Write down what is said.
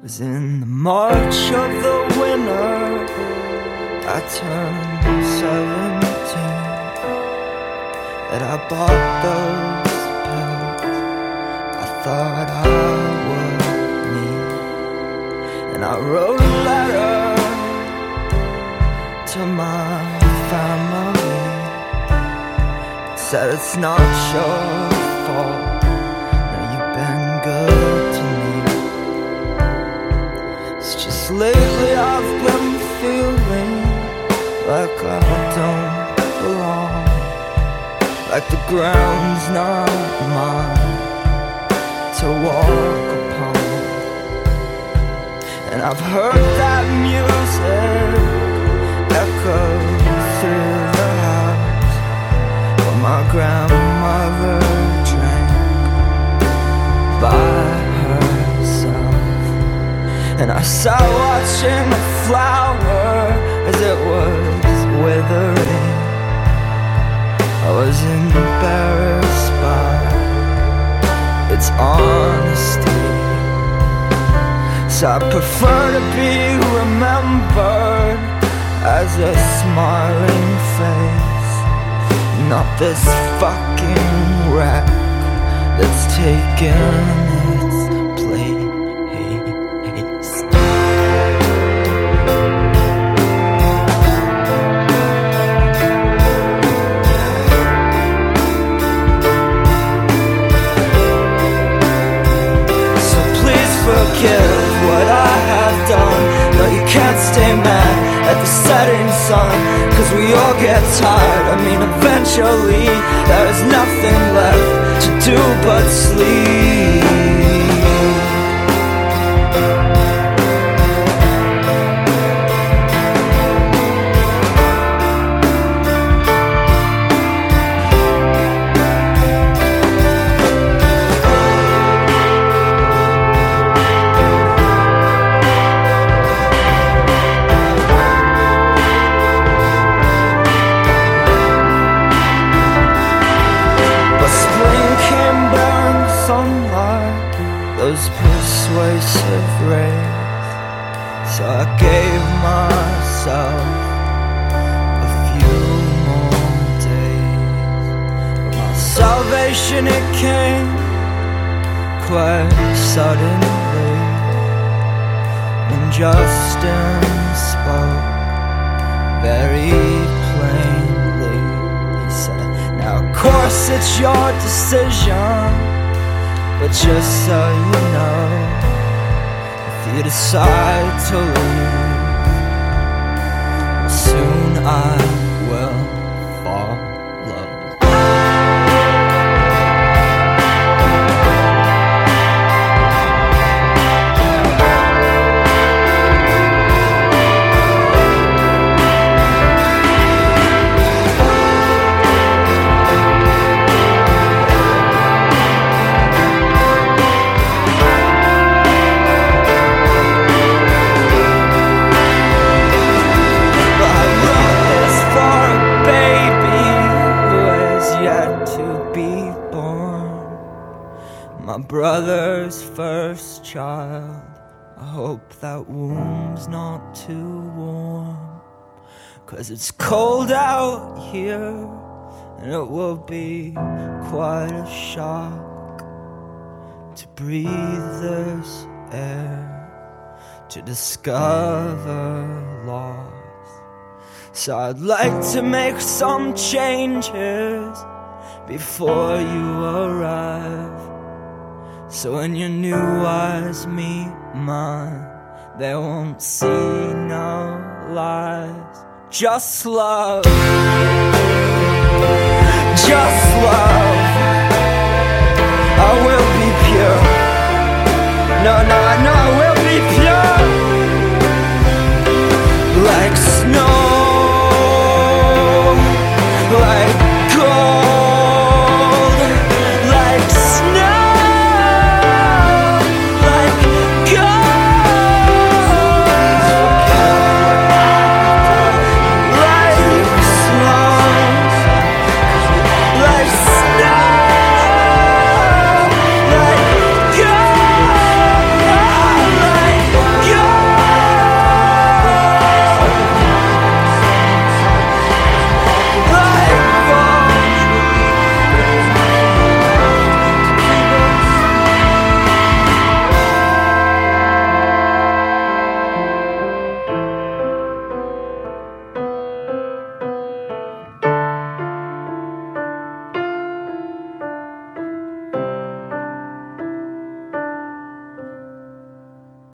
was in the March of the winter. I turned 17, and I bought those pills I thought I would need. And I wrote a letter to my family, said it's not your fault, now you've been good to me. It's just lately I've been feeling like I don't belong, like the ground's not mine to walk upon. And I've heard that music echo through the house where my grandmother drank by herself. And I sat watching a flower as it was withering. I was embarrassed by its honesty, so I prefer to be remembered as a smiling face, not this fucking wreck that's taken its place. Forgive what I have done. No, you can't stay mad at the setting sun, 'cause we all get tired. I mean, eventually there is nothing left to do but sleep. Those persuasive rays, so I gave myself a few more days. But my salvation, it came quite suddenly when Justin spoke very plainly. He said, now of course it's your decision, but just so you know, if you decide to leave, soon I will follow. My brother's first child, I hope that womb's not too warm, 'cause it's cold out here, and it will be quite a shock to breathe this air, to discover loss. So I'd like to make some changes before you arrive, so when your new eyes meet mine, they won't see no lies. Just love, just love.